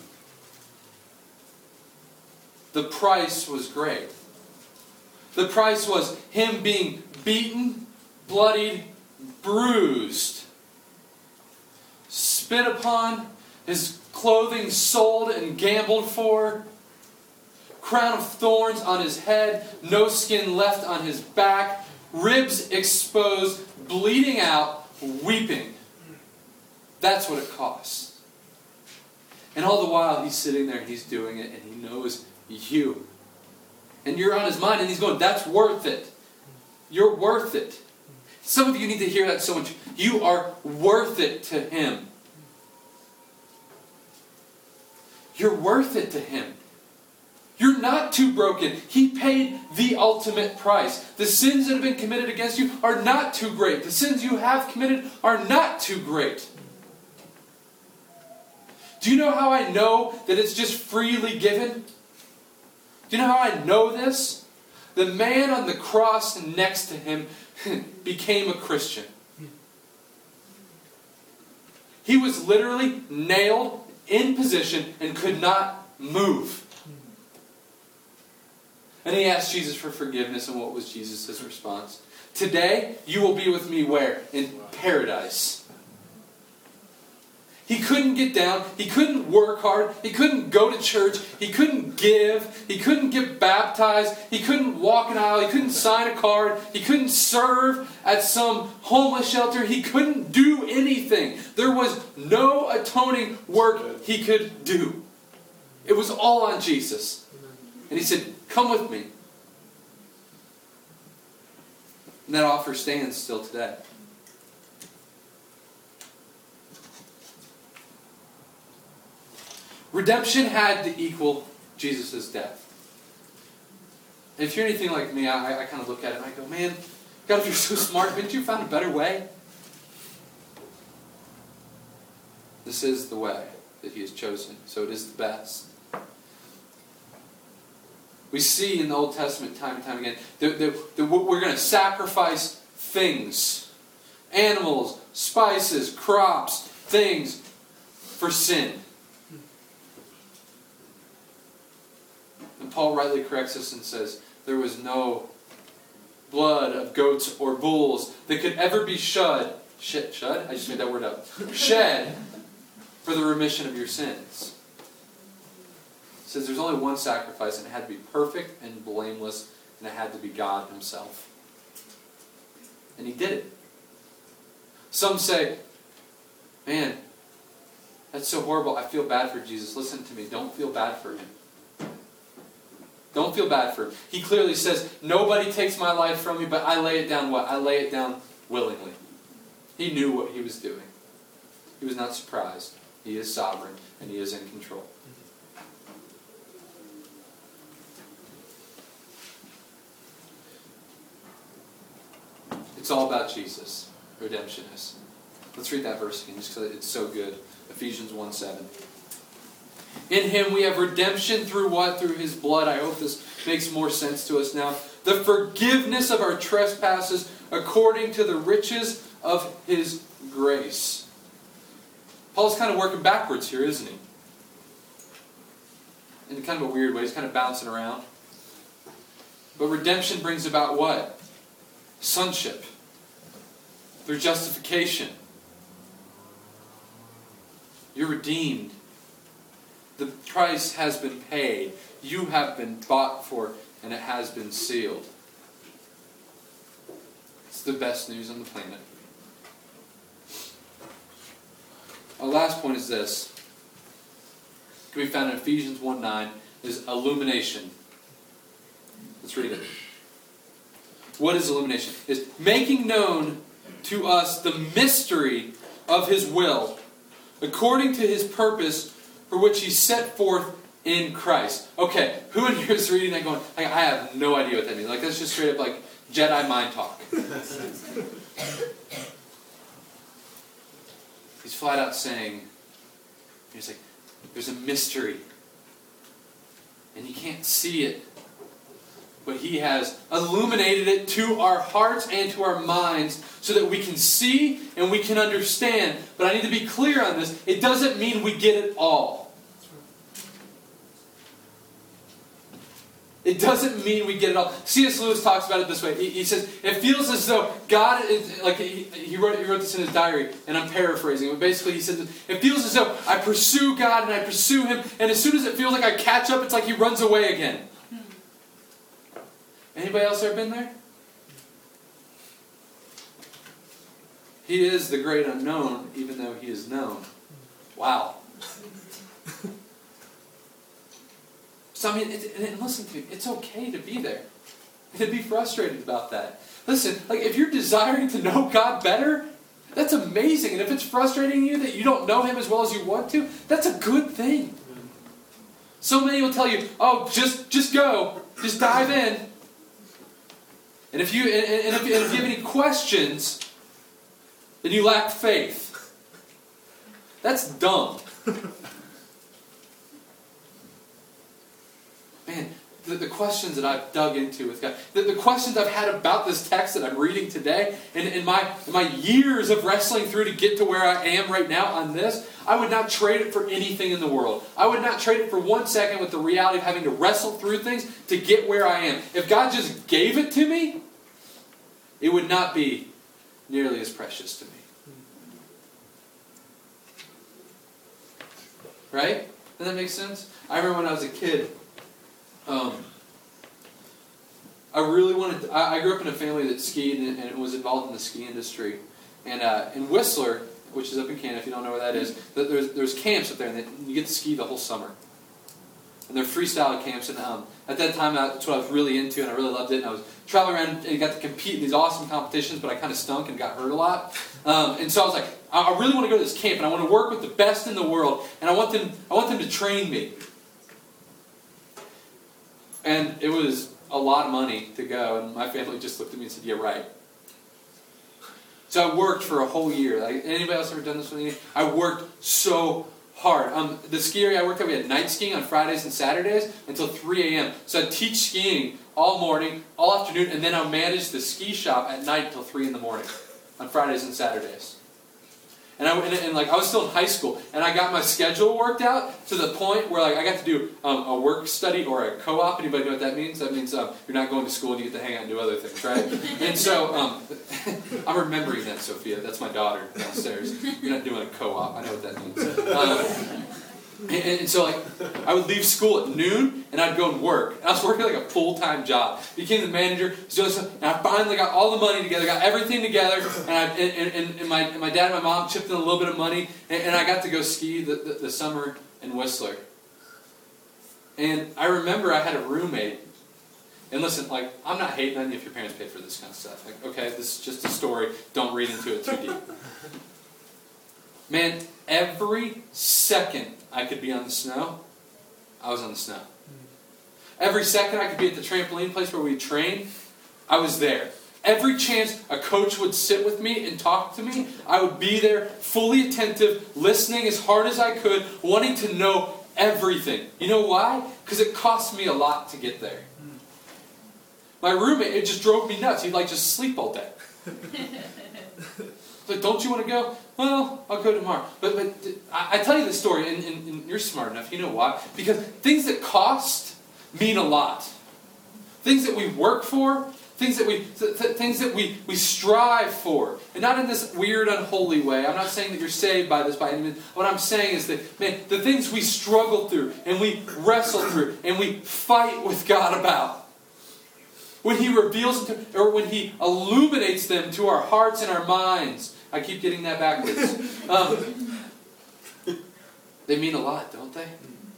The price was great. The price was him being beaten, bloodied, bruised, spit upon, his clothing sold and gambled for, crown of thorns on his head, no skin left on his back, ribs exposed, bleeding out, weeping. That's what it costs. And all the while he's sitting there and he's doing it, and he knows you. And you're on his mind, and he's going, that's worth it. You're worth it. Some of you need to hear that so much. You are worth it to him. You're worth it to him. You're not too broken. He paid the ultimate price. The sins that have been committed against you are not too great. The sins you have committed are not too great. Do you know how I know that it's just freely given? Do you know how I know this? The man on the cross next to him became a Christian. He was literally nailed in position and could not move. And he asked Jesus for forgiveness, and what was Jesus' response? Today, you will be with me where? In paradise. He couldn't get down. He couldn't work hard. He couldn't go to church. He couldn't give. He couldn't get baptized. He couldn't walk an aisle. He couldn't sign a card. He couldn't serve at some homeless shelter. He couldn't do anything. There was no atoning work he could do. It was all on Jesus. And he said, come with me. And that offer stands still today. Redemption had to equal Jesus' death. And if you're anything like me, I kind of look at it and I go, man, God, if you're so smart, couldn't you have found a better way? This is the way that he has chosen, so it is the best. We see in the Old Testament time and time again that we're going to sacrifice things, animals, spices, crops, things for sin. And Paul rightly corrects us and says, there was no blood of goats or bulls that could ever be shed? I just made that word up. Shed for the remission of your sins. It says there's only one sacrifice, and it had to be perfect and blameless, and it had to be God himself. And he did it. Some say, man, that's so horrible. I feel bad for Jesus. Listen to me. Don't feel bad for him. Don't feel bad for him. He clearly says, nobody takes my life from me, but I lay it down what? I lay it down willingly. He knew what he was doing. He was not surprised. He is sovereign, and he is in control. It's all about Jesus. Redemption is. Let's read that verse again, just because it's so good. Ephesians 1:7. In him we have redemption through what? Through his blood. I hope this makes more sense to us now. The forgiveness of our trespasses according to the riches of his grace. Paul's kind of working backwards here, isn't he? In kind of a weird way. He's kind of bouncing around. But redemption brings about what? Sonship. Through justification. You're redeemed. The price has been paid. You have been bought for, and it has been sealed. It's the best news on the planet. Our last point is this. It can be found in Ephesians 1:9, is illumination. Let's read it. What is illumination? It's making known to us the mystery of his will, according to his purpose, for which he set forth in Christ. Okay, who in here is reading that going, I have no idea what that means. Like, that's just straight up like Jedi mind talk. He's flat out saying, he's like, there's a mystery. And you can't see it. but He has illuminated it to our hearts and to our minds so that we can see and we can understand. But I need to be clear on this. It doesn't mean we get it all. It doesn't mean we get it all. C.S. Lewis talks about it this way. He says, it feels as though God is, like he wrote this in his diary, and I'm paraphrasing, but basically he says, it feels as though I pursue God and I pursue Him, and as soon as it feels like I catch up, it's like He runs away again. Anybody else ever been there? He is the great unknown, even though He is known. Wow. So I mean, and listen to me, it's okay to be there. And to be frustrated about that. Listen, like if you're desiring to know God better, that's amazing. And if it's frustrating you that you don't know Him as well as you want to, that's a good thing. So many will tell you, oh, just go. Just dive in. And if you have any questions, then you lack faith. That's dumb. Man, the questions that I've dug into with God, the questions I've had about this text that I'm reading today, and in my years of wrestling through to get to where I am right now on this, I would not trade it for anything in the world. I would not trade it for 1 second with the reality of having to wrestle through things to get where I am. If God just gave it to me, it would not be nearly as precious to me. Right? Does that make sense? I remember when I was a kid, I really wanted. I grew up in a family that skied and was involved in the ski industry. And in Whistler, which is up in Canada, if you don't know where that is, there's camps up there, and you get to ski the whole summer. And they're freestyle camps. And at that time, that's what I was really into, and I really loved it. And I was traveling around and got to compete in these awesome competitions, but I kind of stunk and got hurt a lot. And so I was like, I really want to go to this camp, and I want to work with the best in the world, and I want them to train me. And it was a lot of money to go, and my family just looked at me and said, "Yeah, right." So I worked for a whole year. Like, anybody else ever done this with me? I worked so hard. The ski area I worked at, we had night skiing on Fridays and Saturdays until 3 a.m. So I'd teach skiing all morning, all afternoon, and then I'd manage the ski shop at night until 3 in the morning on Fridays and Saturdays. And I was still in high school, and I got my schedule worked out to the point where I got to do a work study or a co-op. Anybody know what that means? That means you're not going to school and you get to hang out and do other things, right? And so I'm remembering that, Sophia. That's my daughter downstairs. You're not doing a co-op. I know what that means. And so I would leave school at noon, and I'd go and work. And I was working like a full-time job. Became the manager, and I finally got all the money together, got everything together, and my dad and my mom chipped in a little bit of money, and I got to go ski the summer in Whistler. And I remember I had a roommate. And listen, I'm not hating on you if your parents paid for this kind of stuff. Okay, this is just a story. Don't read into it too deep. Man, every second I could be on the snow, I was on the snow. Every second I could be at the trampoline place where we train, I was there. Every chance a coach would sit with me and talk to me, I would be there, fully attentive, listening as hard as I could, wanting to know everything. You know why? Because it cost me a lot to get there. My roommate, it just drove me nuts. He'd just sleep all day. Like, don't you want to go? Well, I'll go tomorrow. But I tell you this story, and you're smart enough. You know why? Because things that cost mean a lot. Things that we work for, things that we strive for, and not in this weird, unholy way. I'm not saying that you're saved by this by any means. What I'm saying is that, man, the things we struggle through, and we wrestle through, and we fight with God about, when He reveals them or when He illuminates them to our hearts and our minds. I keep getting that backwards. They mean a lot, don't they?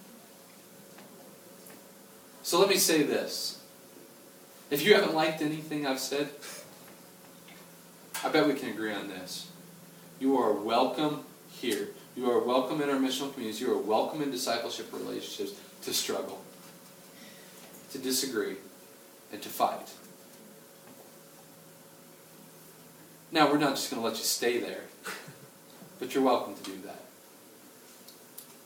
So let me say this. If you haven't liked anything I've said, I bet we can agree on this. You are welcome here. You are welcome in our missional communities. You are welcome in discipleship relationships to struggle, to disagree, and to fight. Now, we're not just going to let you stay there, but you're welcome to do that.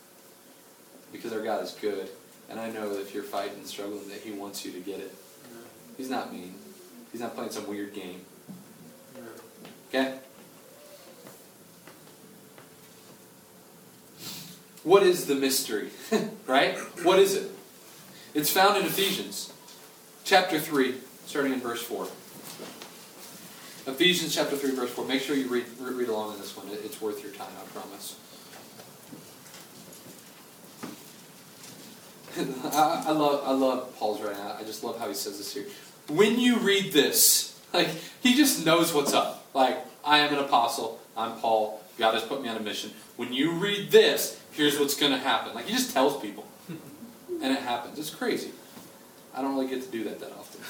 Because our God is good, and I know that if you're fighting and struggling, that He wants you to get it. He's not mean. He's not playing some weird game. Okay? What is the mystery? Right? What is it? It's found in Ephesians chapter 3, starting in verse 4. Ephesians chapter 3, verse 4. Make sure you read along in this one. It's worth your time, I promise. I love Paul's writing. I just love how he says this here. When you read this, like, he just knows what's up. Like, I am an apostle. I'm Paul. God has put me on a mission. When you read this, here's what's going to happen. Like, he just tells people. And it happens. It's crazy. I don't really get to do that often.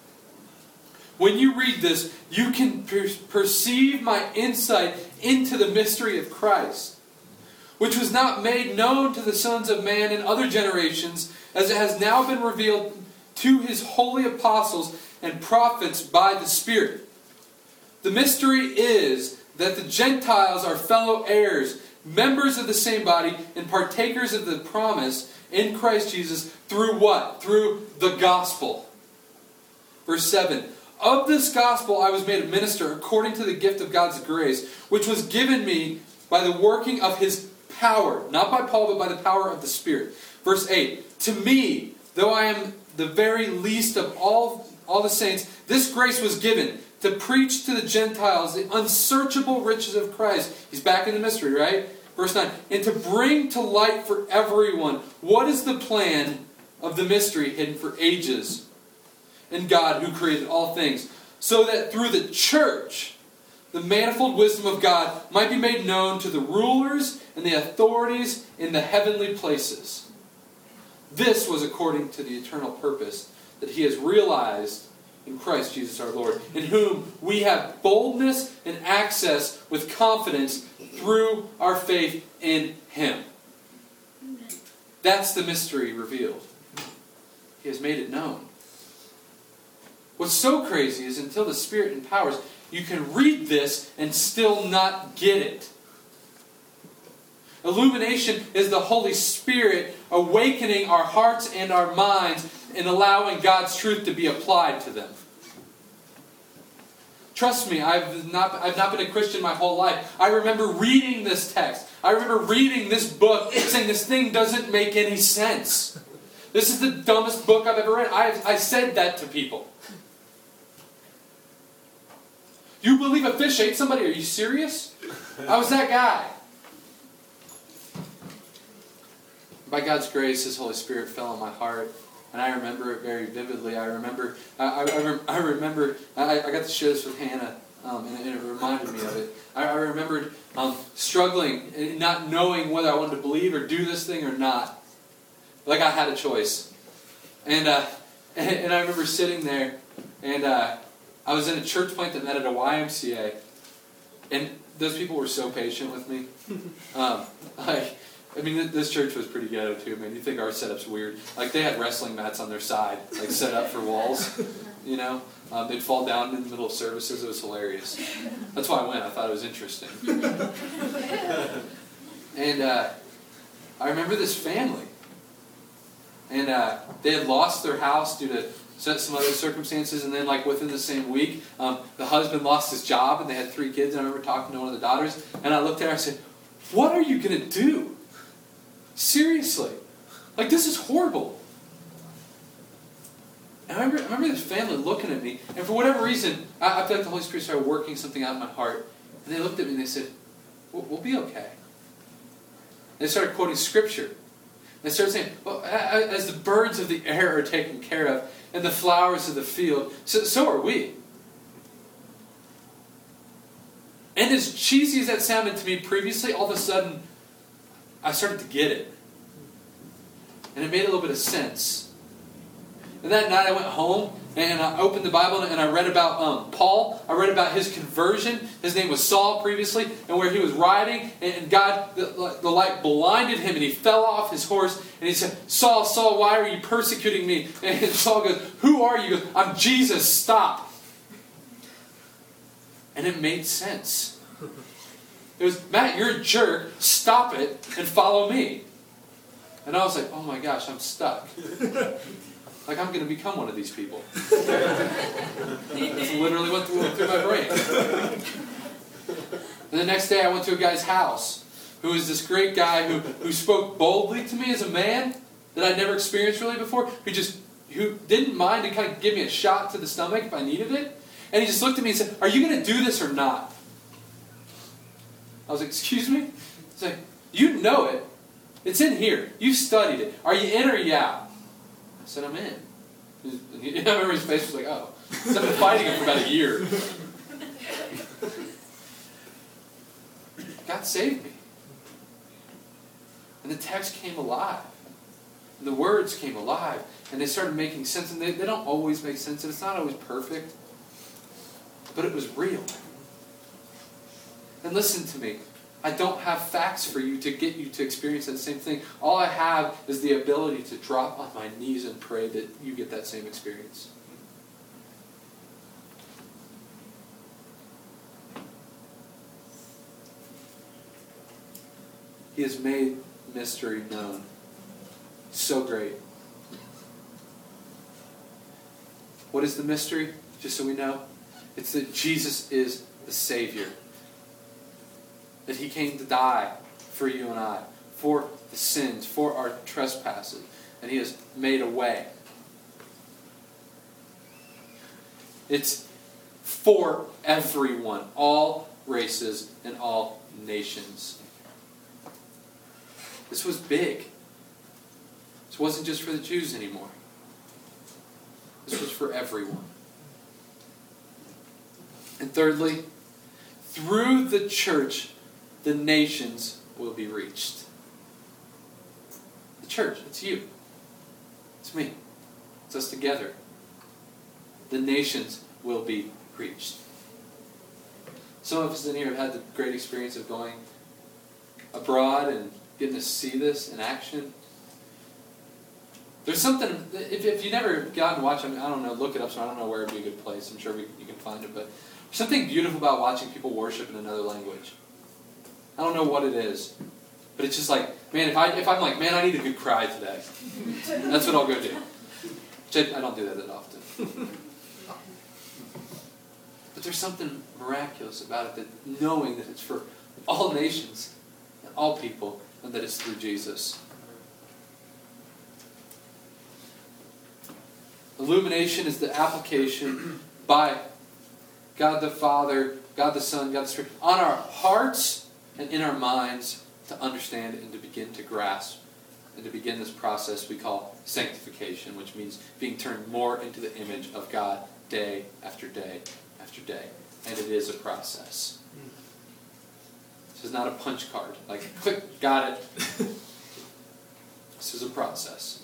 When you read this, you can perceive my insight into the mystery of Christ, which was not made known to the sons of man in other generations, as it has now been revealed to his holy apostles and prophets by the Spirit. The mystery is that the Gentiles are fellow heirs, members of the same body, and partakers of the promise in Christ Jesus through what? Through the gospel. Verse 7. Of this gospel I was made a minister according to the gift of God's grace, which was given me by the working of his power. Not by Paul, but by the power of the Spirit. Verse 8. To me, though I am the very least of all the saints, this grace was given to preach to the Gentiles the unsearchable riches of Christ. He's back in the mystery, right? Verse 9. And to bring to light for everyone what is the plan of the mystery hidden for ages in God who created all things, so that through the church the manifold wisdom of God might be made known to the rulers and the authorities in the heavenly places. This was according to the eternal purpose that he has realized in Christ Jesus our Lord, in whom we have boldness and access with confidence through our faith in him. That's the mystery revealed. He has made it known. What's so crazy is until the Spirit empowers, you can read this and still not get it. Illumination is the Holy Spirit awakening our hearts and our minds and allowing God's truth to be applied to them. Trust me, I've not been a Christian my whole life. I remember reading this text. I remember reading this book saying this thing doesn't make any sense. This is the dumbest book I've ever read. I said that to people. You believe a fish ate somebody? Are you serious? I was that guy. By God's grace, His Holy Spirit fell on my heart, and I remember it very vividly. I got to share this with Hannah, and it reminded me of it. I remembered struggling and not knowing whether I wanted to believe or do this thing or not. Like I had a choice. And I remember sitting there, and I was in a church plant that met at a YMCA, and those people were so patient with me. This church was pretty ghetto too, man. You think our setup's weird. Like, they had wrestling mats on their side, like, set up for walls, you know? They'd fall down in the middle of services. It was hilarious. That's why I went. I thought it was interesting. And I remember this family. And they had lost their house due to some other circumstances, and then, like, within the same week, the husband lost his job, and they had 3 kids, and I remember talking to one of the daughters, and I looked at her and I said, "What are you going to do? Seriously. Like, this is horrible." And I remember this family looking at me, and for whatever reason, I feel like the Holy Spirit started working something out in my heart, and they looked at me and they said, we'll be okay. And they started quoting Scripture. They started saying, well, as the birds of the air are taken care of, and the flowers of the field, so are we. And as cheesy as that sounded to me previously, all of a sudden, I started to get it. And it made a little bit of sense. And that night I went home, and I opened the Bible, and I read about Paul. I read about his conversion. His name was Saul previously, and where he was riding, and God, the light blinded him, and he fell off his horse, and he said, "Saul, Saul, why are you persecuting me?" And Saul goes, "Who are you?" He goes, "I'm Jesus, stop." And it made sense. It was, "Matt, you're a jerk, stop it, and follow me." And I was like, oh my gosh, I'm stuck. Like I'm going to become one of these people. That's literally what went through my brain. And the next day I went to a guy's house who was this great guy who spoke boldly to me as a man that I'd never experienced really before, who didn't mind to kind of give me a shot to the stomach if I needed it. And he just looked at me and said, "Are you going to do this or not?" I was like, "Excuse me?" He's like, "You know it. It's in here. You've studied it. Are you in or are you out?" I said, "I'm in." And I remember his face was like, "Oh." So I've been fighting him for about a year. God saved me. And the text came alive. And the words came alive. And they started making sense. And they don't always make sense. And it's not always perfect. But it was real. And listen to me. I don't have facts for you to get you to experience that same thing. All I have is the ability to drop on my knees and pray that you get that same experience. He has made mystery known. So great. What is the mystery? Just so we know. It's that Jesus is the Savior. That He came to die for you and I. For the sins. For our trespasses. And He has made a way. It's for everyone. All races and all nations. This was big. This wasn't just for the Jews anymore. This was for everyone. And thirdly, through the church, the nations will be reached. The church, it's you. It's me. It's us together. The nations will be reached. Some of us in here have had the great experience of going abroad and getting to see this in action. There's something, if you never got to watch, I don't know, look it up, so I don't know where it would be a good place. I'm sure you can find it, but there's something beautiful about watching people worship in another language. I don't know what it is, but it's just like, man, if I'm like, man, I need a good cry today, that's what I'll go do. Which I don't do that often. But there's something miraculous about it, that knowing that it's for all nations and all people, and that it's through Jesus. Illumination is the application by God the Father, God the Son, God the Spirit, on our hearts and in our minds to understand and to begin to grasp and to begin this process we call sanctification, which means being turned more into the image of God day after day after day. And it is a process. This is not a punch card. Like, click, got it. This is a process.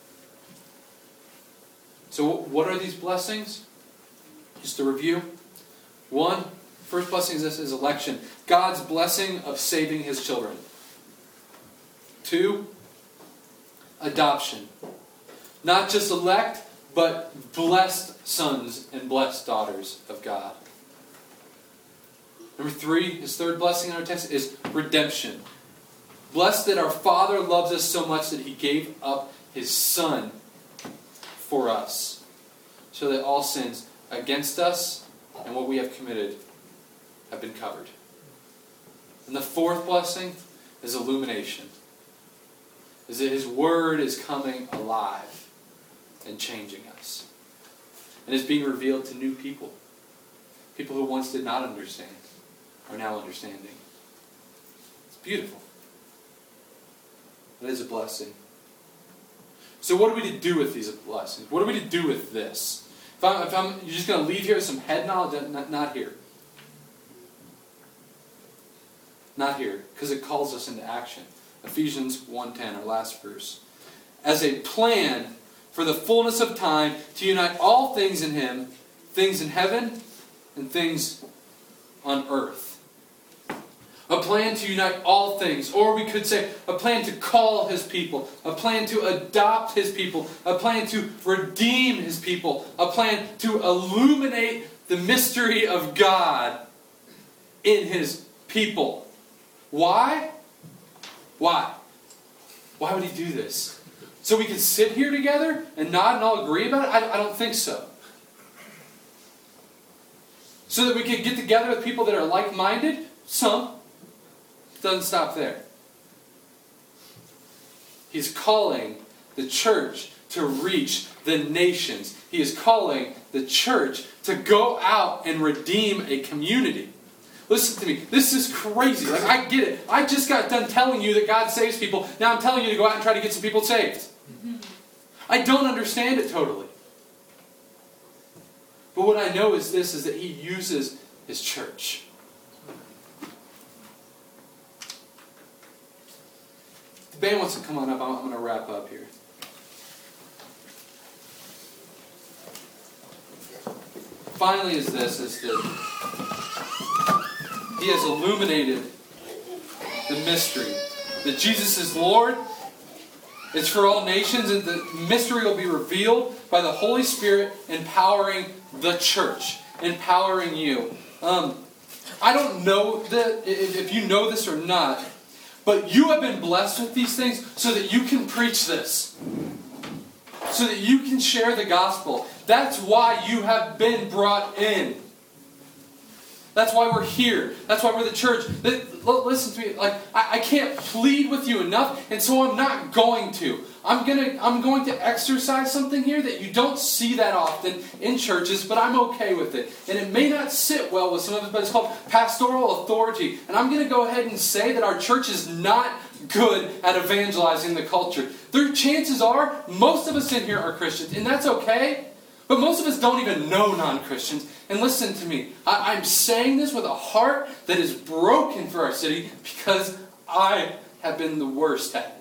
So what are these blessings? Just to review. First blessing is election. God's blessing of saving His children. 2, adoption. Not just elect, but blessed sons and blessed daughters of God. Number 3, his third blessing in our text is redemption. Blessed that our Father loves us so much that He gave up His Son for us, so that all sins against us and what we have committed have been covered. And the fourth blessing is illumination. Is that His Word is coming alive and changing us. And is being revealed to new people. People who once did not understand are now understanding. It's beautiful. It is a blessing. So what are we to do with these blessings? What are we to do with this? You're just going to leave here with some head knowledge, not here. Not here, because it calls us into action. Ephesians 1:10, our last verse. As a plan for the fullness of time to unite all things in Him, things in heaven and things on earth. A plan to unite all things. Or we could say a plan to call His people. A plan to adopt His people. A plan to redeem His people. A plan to illuminate the mystery of God in His people. Why? Why? Why would He do this? So we can sit here together and nod and all agree about it? I don't think so. So that we can get together with people that are like-minded? Some. It doesn't stop there. He's calling the church to reach the nations. He is calling the church to go out and redeem a community. Listen to me. This is crazy. Like, I get it. I just got done telling you that God saves people. Now I'm telling you to go out and try to get some people saved. I don't understand it totally. But what I know is this, is that He uses His church. The band wants to come on up. I'm going to wrap up here. Finally is this, is that He has illuminated the mystery. That Jesus is Lord. It's for all nations, and the mystery will be revealed by the Holy Spirit empowering the church, empowering you. I don't know that if you know this or not, but you have been blessed with these things so that you can preach this. So that you can share the gospel. That's why you have been brought in. That's why we're here. That's why we're the church. Listen to me. Like, I can't plead with you enough, and so I'm not going to. I'm going to exercise something here that you don't see that often in churches, but I'm okay with it. And it may not sit well with some of us, but it's called pastoral authority. And I'm going to go ahead and say that our church is not good at evangelizing the culture. Their chances are most of us in here are Christians, and that's okay. But most of us don't even know non-Christians. And listen to me. I'm saying this with a heart that is broken for our city because I have been the worst at it.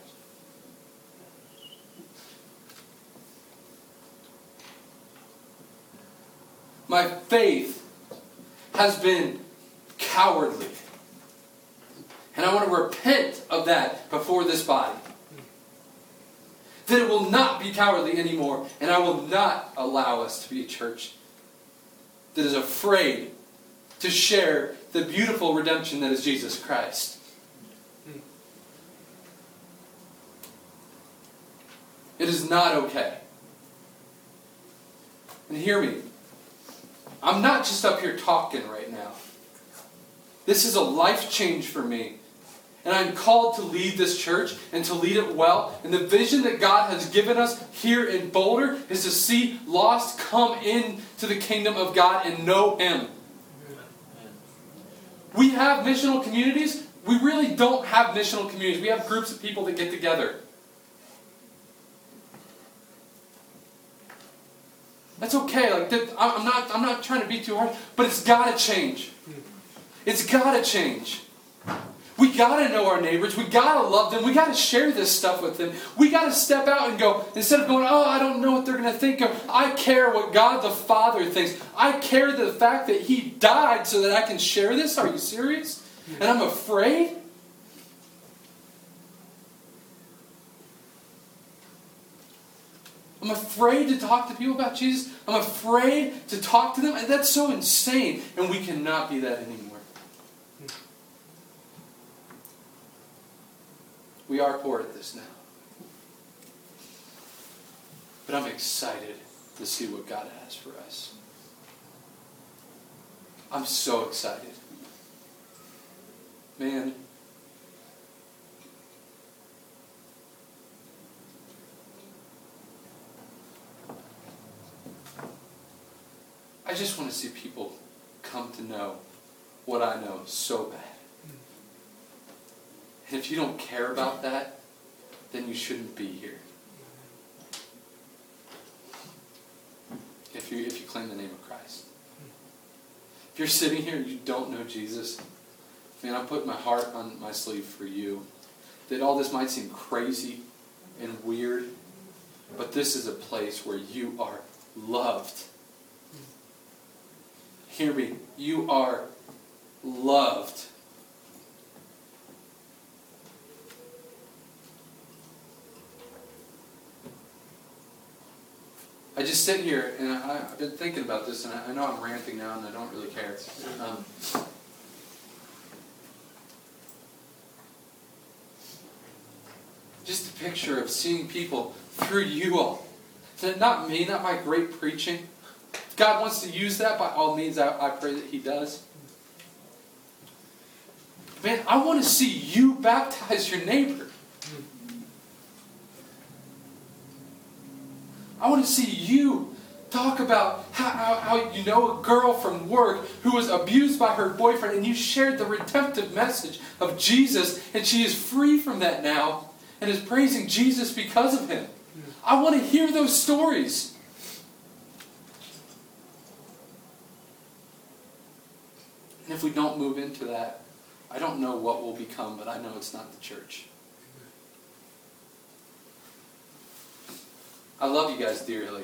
My faith has been cowardly. And I want to repent of that before this body. That it will not be cowardly anymore. And I will not allow us to be a church that is afraid to share the beautiful redemption that is Jesus Christ. It is not okay. And hear me. I'm not just up here talking right now. This is a life change for me. And I'm called to lead this church and to lead it well. And the vision that God has given us here in Boulder is to see lost come into the kingdom of God and know Him. We have missional communities. We really don't have missional communities. We have groups of people that get together. That's okay. Like, I'm not trying to be too hard, but it's got to change. It's got to change. We got to know our neighbors. We got to love them. We got to share this stuff with them. We got to step out and go, instead of going, oh, I don't know what they're going to think of. I care what God the Father thinks. I care the fact that He died so that I can share this. Are you serious? And I'm afraid? I'm afraid to talk to people about Jesus. I'm afraid to talk to them. And that's so insane. And we cannot be that anymore. We are poor at this now. But I'm excited to see what God has for us. I'm so excited. Man. I just want to see people come to know what I know so bad. And if you don't care about that, then you shouldn't be here. If you claim the name of Christ. If you're sitting here and you don't know Jesus, man, I put my heart on my sleeve for you. That all this might seem crazy and weird, but this is a place where you are loved. Hear me. You are loved. I just sit here and I've been thinking about this, and I know I'm ranting now and I don't really care. just a picture of seeing people through you all. Not me, not my great preaching. If God wants to use that, by all means, I pray that He does. Man, I want to see you baptize your neighbor. I want to see you talk about how you know a girl from work who was abused by her boyfriend, and you shared the redemptive message of Jesus, and she is free from that now and is praising Jesus because of him. I want to hear those stories. And if we don't move into that, I don't know what will become, but I know it's not the church. I love you guys dearly.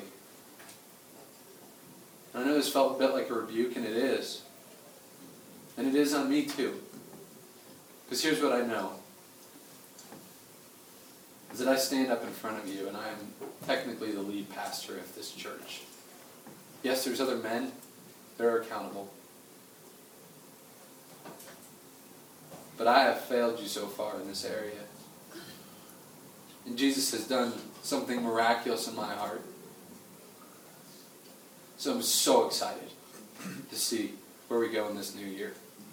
And I know this felt a bit like a rebuke, and it is. And it is on me too. Because here's what I know. Is that I stand up in front of you, and I am technically the lead pastor of this church. Yes, there's other men that are accountable. But I have failed you so far in this area. And Jesus has done something miraculous in my heart. So I'm so excited to see where we go in this new year.